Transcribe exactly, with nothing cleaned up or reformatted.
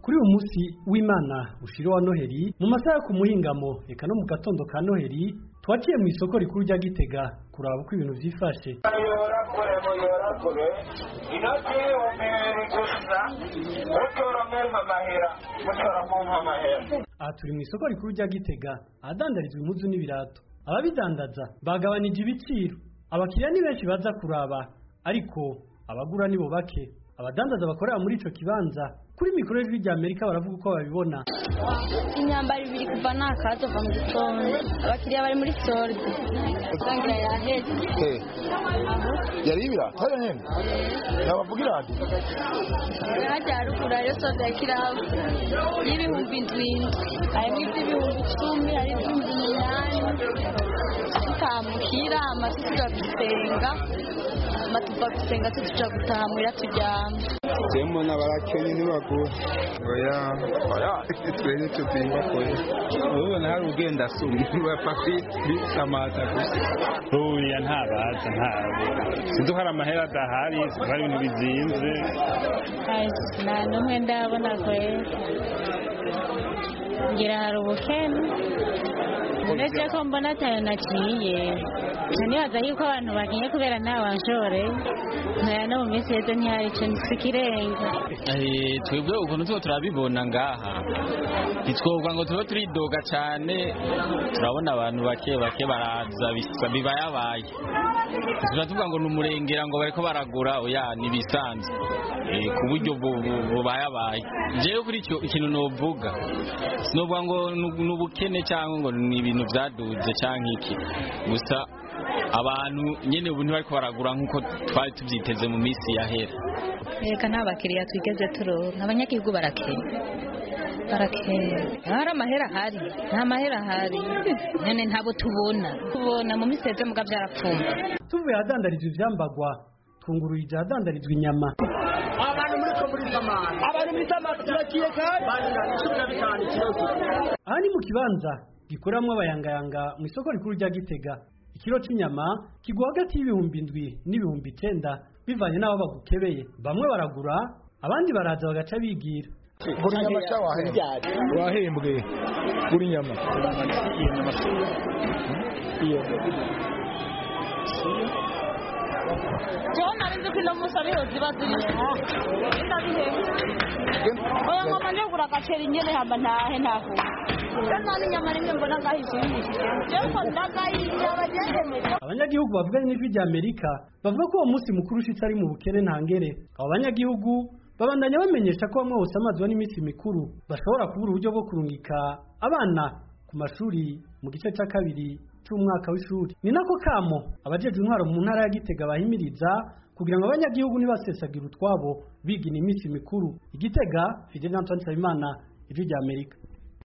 Kuri uyu munsi w'Imana ushiro wa Noheli mu masaha ku muhingamo eka no mu gatondo ka Noheli twaciye mu isoko rikuru rya Gitega kuraba uko ibintu vyifashe. Aha turi mu isoko rikuru rya Gitega ahadandarizwa impuzu n'ibirato. Ababidandaza bagabanije ibiciro. Abakiriya ni benshi baza kuraba ariko abagura nibo bake. Abadandaza bakorera muri ico kibanza kuri mikoro y'ijwi rya Amerika baravuga uko babibona. Inyambaro ibiri kuva nakazo va mu gitondo. Abakiriya bari muri solde. Usangira yaheze. Eh. Yari ibira, tayo nyene. Nabavugira ati. Hajya rukura yo solde yakiraho. Y'ibihumbi indwi. Harimo iby'ibihumbi icumi, hari iby'ibihumbi umunani. Tukamukira amasuka tugasenga. Matuva gusenga tuja gutaha muira turyama. Demo na barakeni ni bagura. Oya, oya, twene tupimba koye. Ubu na hari ugenda sumi wa papi bisamata gusa. Oya ntabaza ntabe. Sinzi hari amahera adahari, hari ibintu bizinze. Ai, na numwe ndabona koye. Ngira hari ubukene. Ndetse ko mbona atayo naciye. Nibaza yuko abantu bagiye kubera n'abanshore nkaya no mu minsi yeze ntihari ico nsikirenga. Eh twebwe ukuntu tuba turabibona ngaha nitwovuga ngo tuba turidoga cyane turabona abantu bake bake baraza bisa bibayabaye tuvuga ngo numurengera ngo bariko baragura oya nibisanzwe eh ku buryo bubayabaye jewe kuri cyo ikintu novuga sinovuga ngo nubukene cyangwa ngo ni ibintu vyaduze cyangwa iki gusa abantu nyene ubu ntibariko baragura nkuko twari tuvyiteze mu minsi yahera. Eka ntabakiriya twigeze turonka abanyagihugu barakeye barakeye hari amahera hari nta mahera hari none ntabo tubona tubona mu minsi yeze muga vyarapfumba. Tuvuye ahadandarizwa ivyambagwa twungururije ahadandarizwa inyama. Abantu muri ko muri zamana abantu muri zamana turakiye kandi aha ni mu kibanza gikoramwo abayangayanga mu isoko rikuru rya Gitega. Ikiro c'inyama kigwa hagati y'ibihumbi indwi n'ibihumbi icenda bivanye n'aho bagukebeye. Bamwe baragura abandi baraza bagaca bigira. Guri nyama cha wahembwe. Wahembwe. Guri nyama. Iyo. Jona nzi kino musabiro zibazuri. Oya ngoma njogura kacheri nyene hamba ntahe ntaho. Abanyagihugu bavuganye n'ijwi rya Amerika bavuga ko uwo munsi mukuru ushitse ari mu bukene ntangere. Abo banyagihugu babandanya bamenyesha ko bamwe bose amazwa n'iminsi mikuru bashobora kubura uburyo bwo kurungika abana ku mashuri mu gice cya kabiri cy'umwaka w'ishuri. Ni nako kamo abajeje intwaro mu ntara ya Gitega bahimiriza kugira ngo abanyagihugu nibasesagira utwabo bigina iminsi mikuru. Igitega Fidel Antoine Nsabimana, ijwi rya Amerika.